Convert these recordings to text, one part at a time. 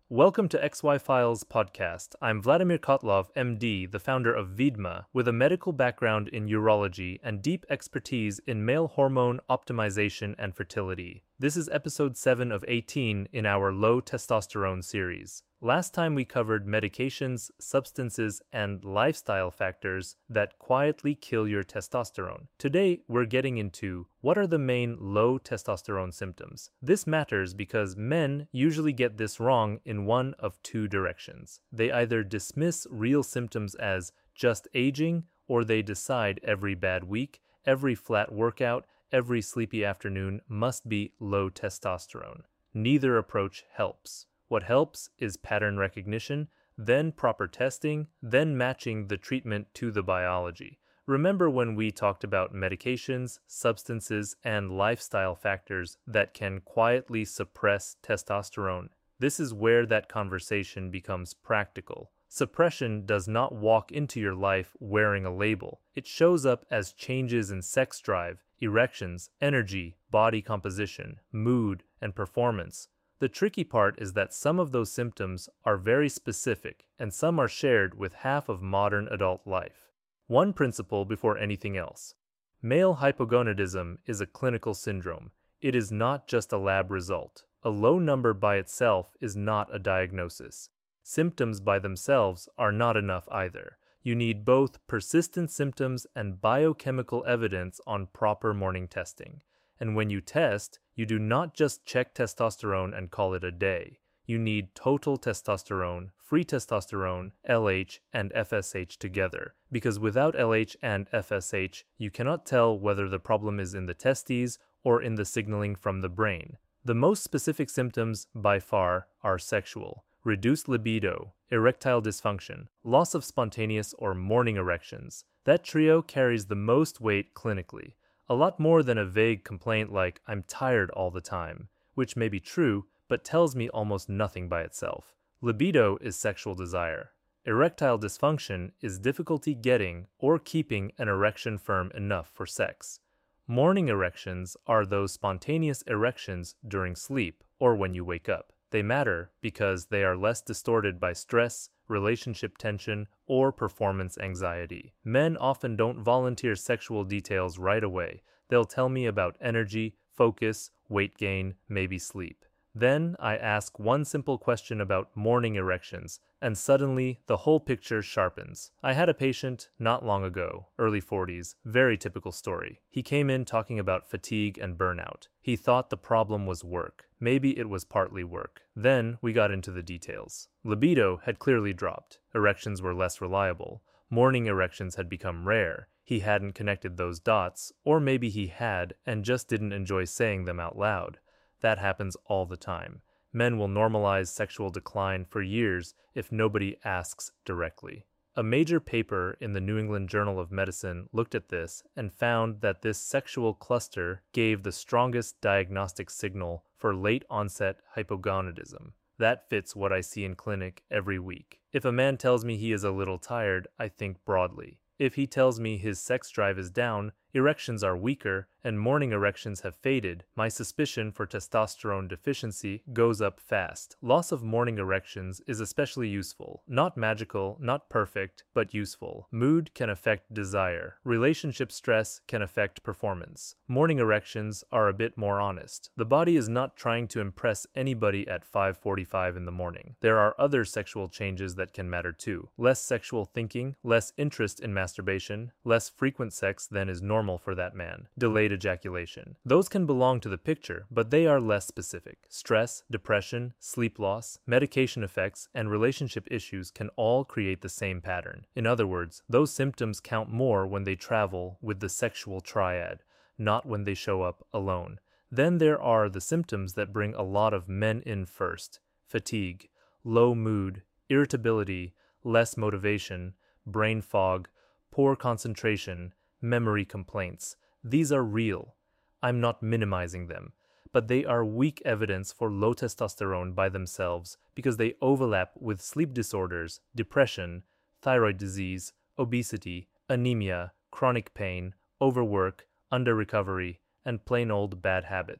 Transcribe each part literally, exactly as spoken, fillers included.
Welcome to X Y Files podcast. I'm Vladimir Kotlov, M D, the founder of Vidma, with a medical background in urology and deep expertise in male hormone optimization and fertility. This is episode seven of eighteen in our low testosterone series. Last time we covered medications, substances, and lifestyle factors that quietly kill your testosterone. Today, we're getting into what are the main low testosterone symptoms. This matters because men usually get this wrong in one of two directions. They either dismiss real symptoms as just aging, or they decide every bad week, every flat workout, every sleepy afternoon must be low testosterone. Neither approach helps. What helps is pattern recognition, then proper testing, then matching the treatment to the biology. Remember when we talked about medications, substances, and lifestyle factors that can quietly suppress testosterone? This is where that conversation becomes practical. Suppression does not walk into your life wearing a label. It shows up as changes in sex drive, erections, energy, body composition, mood, and performance. The tricky part is that some of those symptoms are very specific, and some are shared with half of modern adult life. One principle before anything else. Male hypogonadism is a clinical syndrome. It is not just a lab result. A low number by itself is not a diagnosis. Symptoms by themselves are not enough either. You need both persistent symptoms and biochemical evidence on proper morning testing. And when you test, you do not just check testosterone and call it a day. You need total testosterone, free testosterone, L H, and F S H together. Because without L H and F S H, you cannot tell whether the problem is in the testes or in the signaling from the brain. The most specific symptoms, by far, are sexual. Reduced libido, erectile dysfunction, loss of spontaneous or morning erections. That trio carries the most weight clinically. A lot more than a vague complaint like, I'm tired all the time, which may be true, but tells me almost nothing by itself. Libido is sexual desire. Erectile dysfunction is difficulty getting or keeping an erection firm enough for sex. Morning erections are those spontaneous erections during sleep or when you wake up. They matter because they are less distorted by stress, relationship tension, or performance anxiety. Men often don't volunteer sexual details right away. They'll tell me about energy, focus, weight gain, maybe sleep. Then I ask one simple question about morning erections, and suddenly the whole picture sharpens. I had a patient not long ago, early forties, very typical story. He came in talking about fatigue and burnout. He thought the problem was work. Maybe it was partly work. Then we got into the details. Libido had clearly dropped. Erections were less reliable. Morning erections had become rare. He hadn't connected those dots, or maybe he had and just didn't enjoy saying them out loud. That happens all the time. Men will normalize sexual decline for years if nobody asks directly. A major paper in the New England Journal of Medicine looked at this and found that this sexual cluster gave the strongest diagnostic signal for late-onset hypogonadism. That fits what I see in clinic every week. If a man tells me he is a little tired, I think broadly. If he tells me his sex drive is down, erections are weaker, and morning erections have faded, my suspicion for testosterone deficiency goes up fast. Loss of morning erections is especially useful. Not magical, not perfect, but useful. Mood can affect desire. Relationship stress can affect performance. Morning erections are a bit more honest. The body is not trying to impress anybody at five forty-five in the morning. There are other sexual changes that can matter too. Less sexual thinking, less interest in masturbation, less frequent sex than is normal for that man. Delayed ejaculation. Those can belong to the picture, but they are less specific. Stress, depression, sleep loss, medication effects, and relationship issues can all create the same pattern. In other words, those symptoms count more when they travel with the sexual triad, not when they show up alone. Then there are the symptoms that bring a lot of men in first. Fatigue, low mood, irritability, less motivation, brain fog, poor concentration, memory complaints. These are real. I'm not minimizing them, but they are weak evidence for low testosterone by themselves because they overlap with sleep disorders, depression, thyroid disease, obesity, anemia, chronic pain, overwork, under-recovery, and plain old bad habits.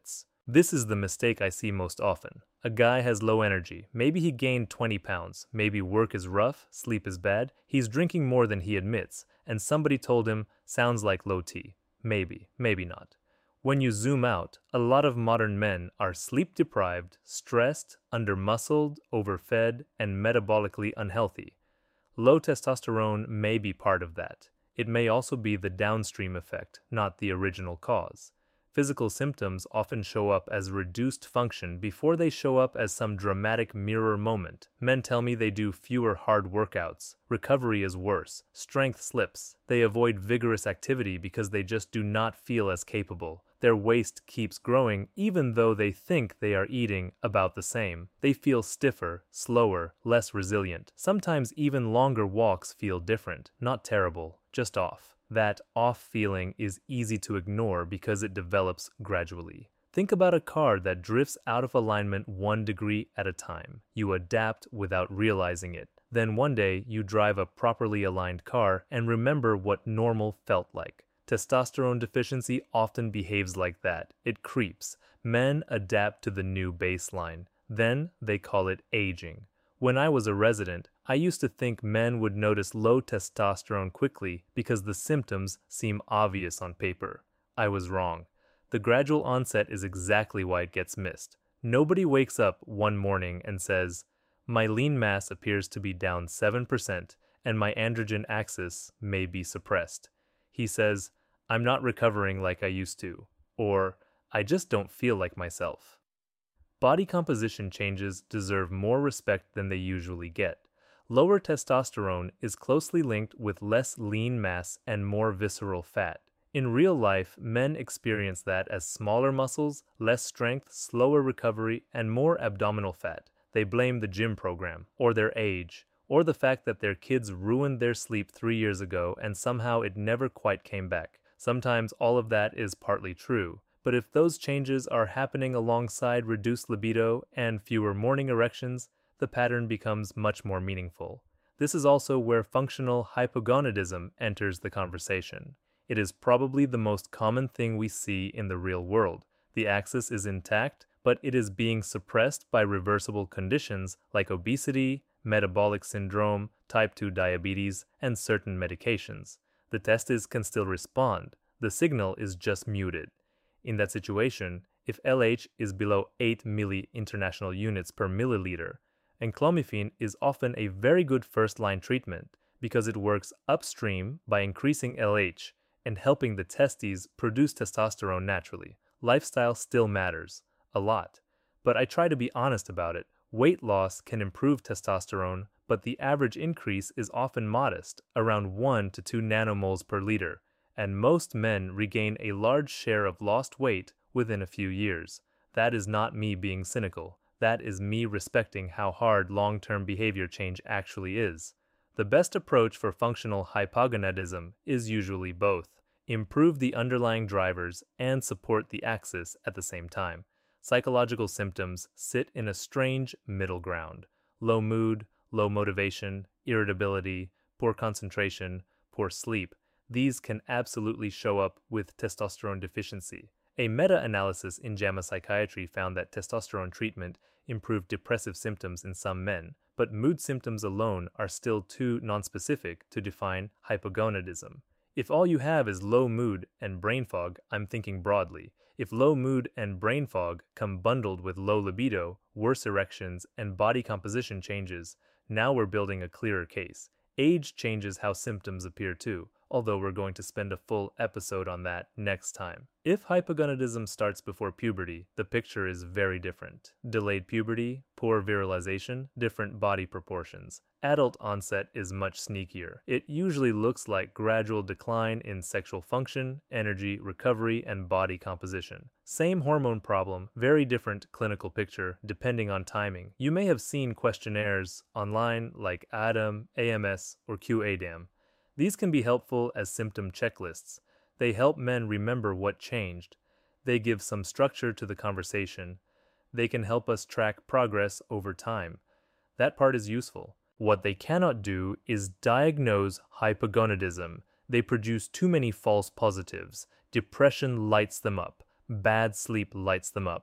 This is the mistake I see most often. A guy has low energy. Maybe he gained twenty pounds. Maybe work is rough, sleep is bad. He's drinking more than he admits. And somebody told him, sounds like low T. Maybe, maybe not. When you zoom out, a lot of modern men are sleep-deprived, stressed, under-muscled, overfed, and metabolically unhealthy. Low testosterone may be part of that. It may also be the downstream effect, not the original cause. Physical symptoms often show up as reduced function before they show up as some dramatic mirror moment. Men tell me they do fewer hard workouts. Recovery is worse. Strength slips. They avoid vigorous activity because they just do not feel as capable. Their waist keeps growing even though they think they are eating about the same. They feel stiffer, slower, less resilient. Sometimes even longer walks feel different. Not terrible, just off. That off feeling is easy to ignore because it develops gradually. Think about a car that drifts out of alignment one degree at a time. You adapt without realizing it. Then one day you drive a properly aligned car and remember what normal felt like. Testosterone deficiency often behaves like that. It creeps. Men adapt to the new baseline. Then they call it aging. When I was a resident, I used to think men would notice low testosterone quickly because the symptoms seem obvious on paper. I was wrong. The gradual onset is exactly why it gets missed. Nobody wakes up one morning and says, my lean mass appears to be down seven percent and my androgen axis may be suppressed. He says, I'm not recovering like I used to, or I just don't feel like myself. Body composition changes deserve more respect than they usually get. Lower testosterone is closely linked with less lean mass and more visceral fat. In real life, men experience that as smaller muscles, less strength, slower recovery, and more abdominal fat. They blame the gym program, or their age, or the fact that their kids ruined their sleep three years ago and somehow it never quite came back. Sometimes all of that is partly true. But if those changes are happening alongside reduced libido and fewer morning erections, the pattern becomes much more meaningful. This is also where functional hypogonadism enters the conversation. It is probably the most common thing we see in the real world. The axis is intact, but it is being suppressed by reversible conditions like obesity, metabolic syndrome, type two diabetes, and certain medications. The testes can still respond. The signal is just muted. In that situation, if L H is below eight milli international units per milliliter, enclomiphene is often a very good first-line treatment because it works upstream by increasing L H and helping the testes produce testosterone naturally. Lifestyle still matters, a lot, but I try to be honest about it. Weight loss can improve testosterone, but the average increase is often modest, around one to two nanomoles per liter. And most men regain a large share of lost weight within a few years. That is not me being cynical. That is me respecting how hard long-term behavior change actually is. The best approach for functional hypogonadism is usually both. Improve the underlying drivers and support the axis at the same time. Psychological symptoms sit in a strange middle ground. Low mood, low motivation, irritability, poor concentration, poor sleep. These can absolutely show up with testosterone deficiency. A meta-analysis in JAMA Psychiatry found that testosterone treatment improved depressive symptoms in some men, but mood symptoms alone are still too nonspecific to define hypogonadism. If all you have is low mood and brain fog, I'm thinking broadly. If low mood and brain fog come bundled with low libido, worse erections, and body composition changes, now we're building a clearer case. Age changes how symptoms appear too, although we're going to spend a full episode on that next time. If hypogonadism starts before puberty, the picture is very different. Delayed puberty, poor virilization, different body proportions. Adult onset is much sneakier. It usually looks like gradual decline in sexual function, energy, recovery, and body composition. Same hormone problem, very different clinical picture depending on timing. You may have seen questionnaires online like ADAM, A M S, or Q A D A M. These can be helpful as symptom checklists. They help men remember what changed. They give some structure to the conversation. They can help us track progress over time. That part is useful. What they cannot do is diagnose hypogonadism. They produce too many false positives. Depression lights them up. Bad sleep lights them up.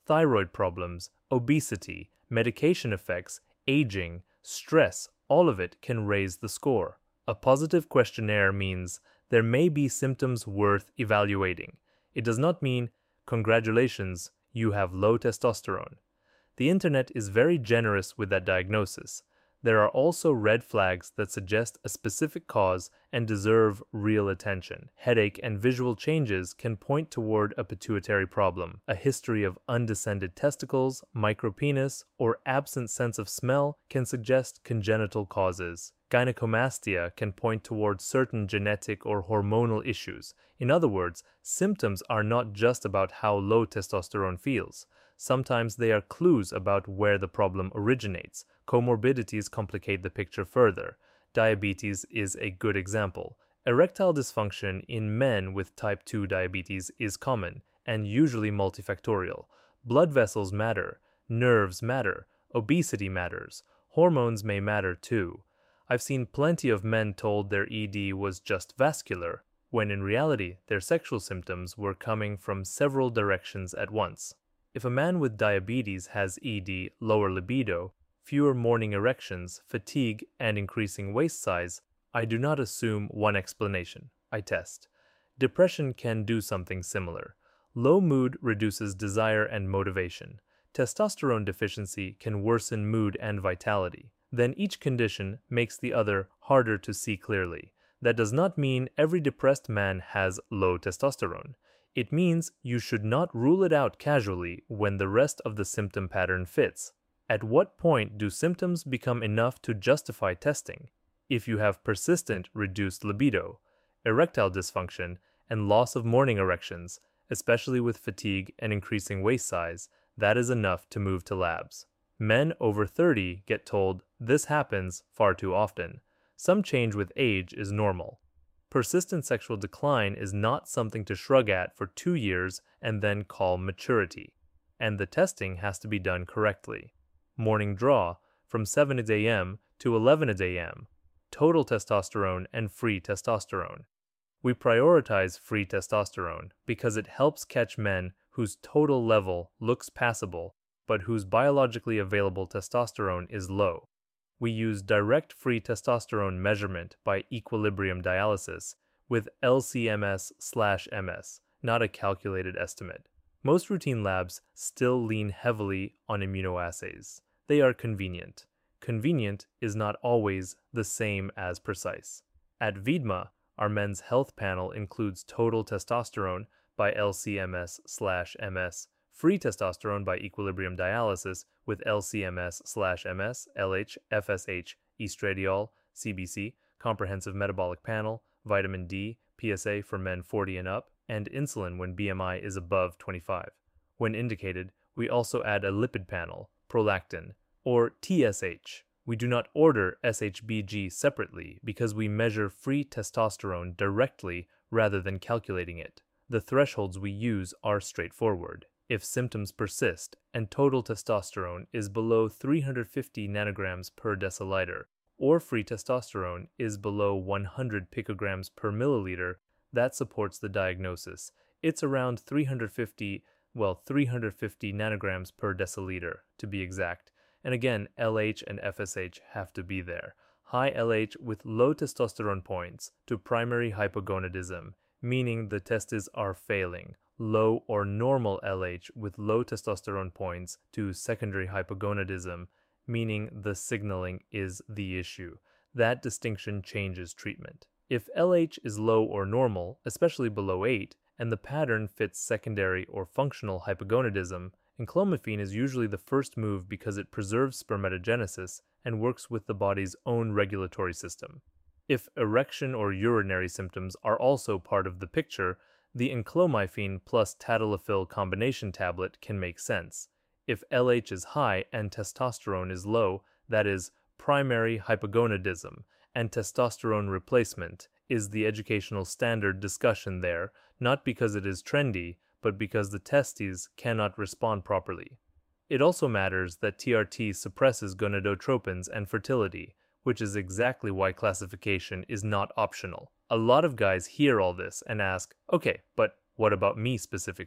thyroid problems, obesity, medication effects, aging, stress, all of it can raise the score. A positive questionnaire means there may be symptoms worth evaluating. It does not mean, congratulations, you have low testosterone. The internet is very generous with that diagnosis. There are also red flags that suggest a specific cause and deserve real attention. Headache and visual changes can point toward a pituitary problem. A history of undescended testicles, micropenis, or absent sense of smell can suggest congenital causes. Gynecomastia can point toward certain genetic or hormonal issues. In other words, symptoms are not just about how low testosterone feels. Sometimes they are clues about where the problem originates. Comorbidities complicate the picture further. Diabetes is a good example. Erectile dysfunction in men with type two diabetes is common and usually multifactorial. Blood vessels matter, nerves matter, obesity matters, hormones may matter too. I've seen plenty of men told their E D was just vascular, when in reality their sexual symptoms were coming from several directions at once. If a man with diabetes has E D, lower libido, fewer morning erections, fatigue, and increasing waist size, I do not assume one explanation. I test. Depression can do something similar. Low mood reduces desire and motivation. Testosterone deficiency can worsen mood and vitality. Then each condition makes the other harder to see clearly. That does not mean every depressed man has low testosterone. It means you should not rule it out casually when the rest of the symptom pattern fits. At what point do symptoms become enough to justify testing? If you have persistent reduced libido, erectile dysfunction, and loss of morning erections, especially with fatigue and increasing waist size, that is enough to move to labs. Men over thirty get told this happens far too often. Some change with age is normal. Persistent sexual decline is not something to shrug at for two years and then call maturity, and the testing has to be done correctly. Morning draw from seven a m to eleven a m, total testosterone and free testosterone. We prioritize free testosterone because it helps catch men whose total level looks passable but whose biologically available testosterone is low. We use direct free testosterone measurement by equilibrium dialysis with L C M S slash M S, not a calculated estimate. Most routine labs still lean heavily on immunoassays. They are convenient. Convenient is not always the same as precise. At VIDMA, our men's health panel includes total testosterone by L C M S slash M S, free testosterone by equilibrium dialysis with L C M S slash M S, L H, F S H, estradiol, C B C, comprehensive metabolic panel, vitamin D, P S A for men forty and up, and insulin when B M I is above twenty-five. When indicated, we also add a lipid panel, prolactin, or T S H. We do not order S H B G separately because we measure free testosterone directly rather than calculating it. The thresholds we use are straightforward. If symptoms persist and total testosterone is below three hundred fifty nanograms per deciliter, or free testosterone is below one hundred picograms per milliliter, that supports the diagnosis. It's around three hundred fifty, well, three hundred fifty nanograms per deciliter, to be exact. And again, L H and F S H have to be there. High L H with low testosterone points to primary hypogonadism, meaning the testes are failing. Low or normal L H with low testosterone points to secondary hypogonadism, meaning the signaling is the issue. That distinction changes treatment. If L H is low or normal, especially below eight, and the pattern fits secondary or functional hypogonadism, enclomiphene is usually the first move because it preserves spermatogenesis and works with the body's own regulatory system. If erection or urinary symptoms are also part of the picture, the enclomiphene plus tadalafil combination tablet can make sense. If L H is high and testosterone is low, that is, primary hypogonadism, and testosterone replacement is the educational standard discussion there, not because it is trendy, but because the testes cannot respond properly. It also matters that T R T suppresses gonadotropins and fertility, which is exactly why classification is not optional. A lot of guys hear all this and ask, okay, but what about me specifically?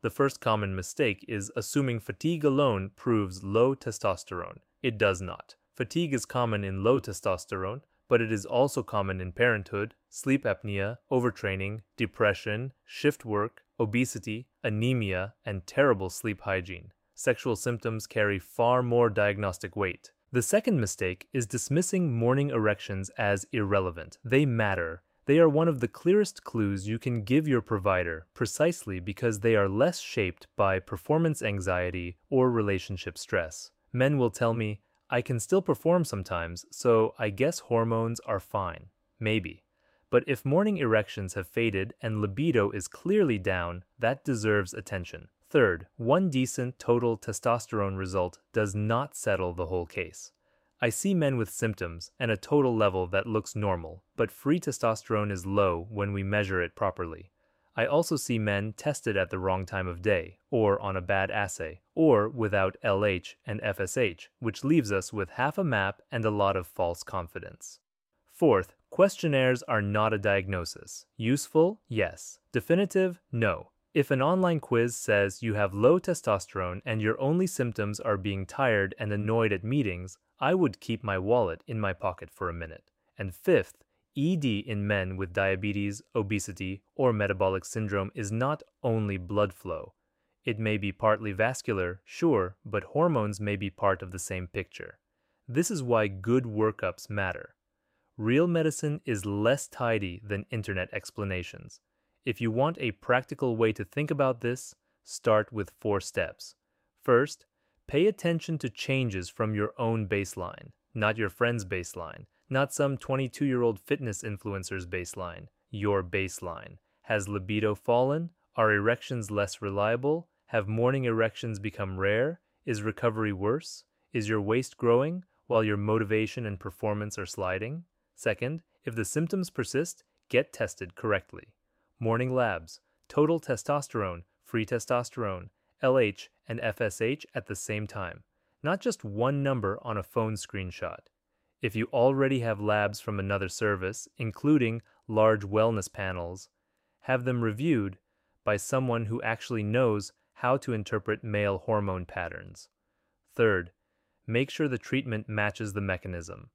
The first common mistake is assuming fatigue alone proves low testosterone. It does not. Fatigue is common in low testosterone, but it is also common in parenthood, sleep apnea, overtraining, depression, shift work, obesity, anemia, and terrible sleep hygiene. Sexual symptoms carry far more diagnostic weight. The second mistake is dismissing morning erections as irrelevant. They matter. They are one of the clearest clues you can give your provider, precisely because they are less shaped by performance anxiety or relationship stress. Men will tell me, I can still perform sometimes, so I guess hormones are fine. Maybe. But if morning erections have faded and libido is clearly down, that deserves attention. Third, one decent total testosterone result does not settle the whole case. I see men with symptoms and a total level that looks normal, but free testosterone is low when we measure it properly. I also see men tested at the wrong time of day, or on a bad assay, or without L H and F S H, which leaves us with half a map and a lot of false confidence. Fourth, questionnaires are not a diagnosis. Useful? Yes. Definitive? No. If an online quiz says you have low testosterone and your only symptoms are being tired and annoyed at meetings, I would keep my wallet in my pocket for a minute. And fifth, E D in men with diabetes, obesity, or metabolic syndrome is not only blood flow. It may be partly vascular, sure, but hormones may be part of the same picture. This is why good workups matter. Real medicine is less tidy than internet explanations. If you want a practical way to think about this, start with four steps. First, pay attention to changes from your own baseline, not your friend's baseline, not some twenty-two-year-old fitness influencer's baseline, your baseline. Has libido fallen? Are erections less reliable? Have morning erections become rare? Is recovery worse? Is your waist growing while your motivation and performance are sliding? Second, if the symptoms persist, get tested correctly. Morning labs, total testosterone, free testosterone, L H, and F S H at the same time, not just one number on a phone screenshot. If you already have labs from another service, including large wellness panels, have them reviewed by someone who actually knows how to interpret male hormone patterns. Third, make sure the treatment matches the mechanism.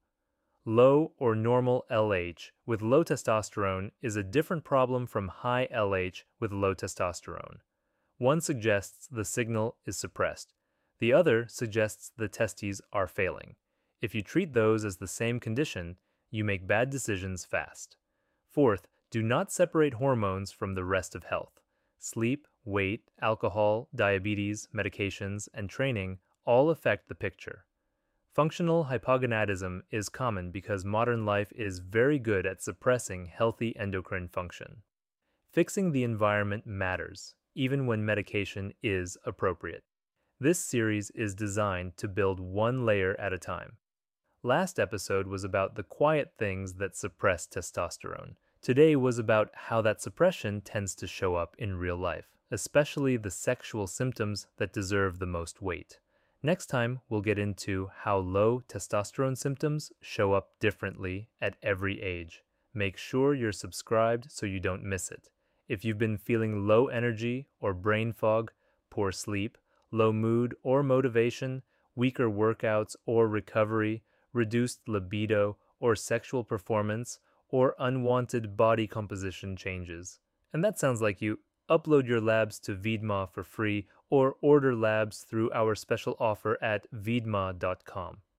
Low or normal L H with low testosterone is a different problem from high L H with low testosterone. One suggests the signal is suppressed. The other suggests the testes are failing. If you treat those as the same condition, you make bad decisions fast. Fourth, do not separate hormones from the rest of health. Sleep, weight, alcohol, diabetes, medications, and training all affect the picture. Functional hypogonadism is common because modern life is very good at suppressing healthy endocrine function. Fixing the environment matters, even when medication is appropriate. This series is designed to build one layer at a time. Last episode was about the quiet things that suppress testosterone. Today was about how that suppression tends to show up in real life, especially the sexual symptoms that deserve the most weight. Next time, we'll get into how low testosterone symptoms show up differently at every age. Make sure you're subscribed so you don't miss it. If you've been feeling low energy or brain fog, poor sleep, low mood or motivation, weaker workouts or recovery, reduced libido or sexual performance, or unwanted body composition changes, and that sounds like you, upload your labs to Vidma for free or order labs through our special offer at vidma dot com.